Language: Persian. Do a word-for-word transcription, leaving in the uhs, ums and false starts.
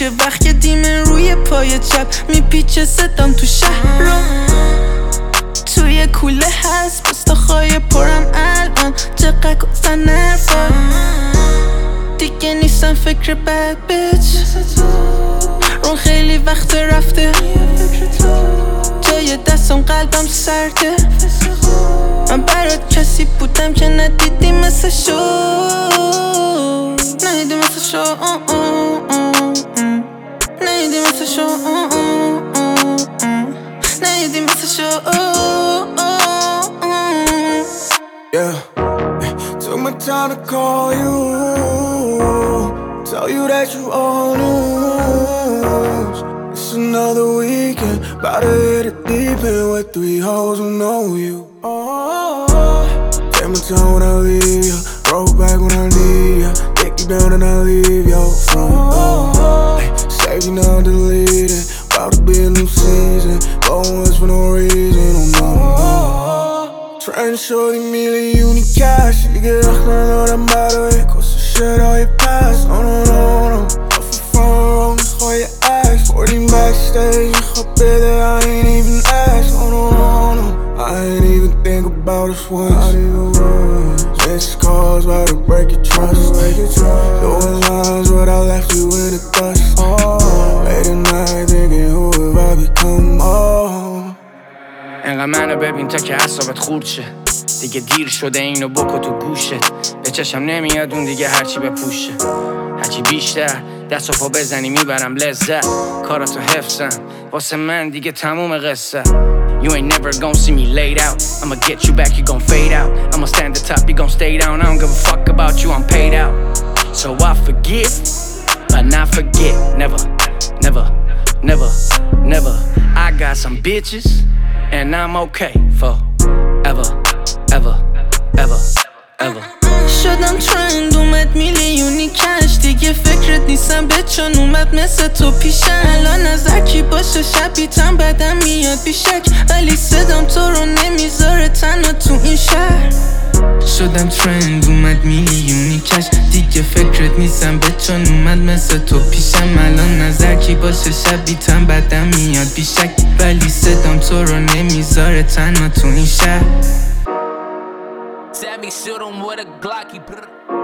میشه وقت که دیمه روی پای چپ میپیچه صدام تو شهر رو توی کوله هست بستاخای پرم الان چقدر گفتن نرفای دیگه نیستم فکر بد بیچ اون خیلی وقت رفته جای دستم قلبم سرده من برات کسی بودم که ندیدی مثل شو ندیدی مثل شو ندیدی مثل شو ندیدی مثل شو Yeah, took my time to call you, tell you that you all lose. It's another weekend, bout to hit it deep end with three hoes who know you. Oh, take my time when I leave ya, roll back when I need ya, take you down and I leave your front door. Ay, save you now deleted, bout to be a new season, going west for no reason, oh no, no. Trying to show the million cash. You get up and all that matter. It costs a shit all your past. Oh no, no, no. Off the front row, just hold your ass. forty backstage, you hope that I ain't even ask. Oh no, no, no. I ain't even think about us once. Not even once. Missed calls, about to break your trust. Doing lines, but I left you in the dust. Oh, late at night thinking who have I become? Oh. انقدر منو ببین تا که اعصابت خورد شه دیگه دیر شده اینو بکن تو گوشت به چشم نمیاد اون دیگه هرچی بپوشه هرچی بیشتر دست و پا بزنی میبرم لذت کاراتو حفظم واسه من دیگه تموم قصه You ain't never gon' see me laid out I'ma get you back, you gon' fade out I'ma stand at the top, you gon' stay down I don't give a fuck about you, I'm paid out So I forgive, but not forget Never, never, never, never I got some bitches And I'm okay for ever, ever, ever, ever شدم ترند اومد میلیونی کش دیگه فکرت نیستم به چون اومد مثل تو پیشم الان نظر کی باشه شبیتم بدم میاد بیشک ولی صدام تو رو نمیذاره تنها تو این شهر شدم ترند اومد میلیونی کش دیگه فکرت نیستم به چون اومد مثل تو پیشم الان نظر کی باشه شبیتم بدم میاد بیشک ولی صدام تو رو نمیذاره تنها تو این شهر Sammy shoot him with a Glocky.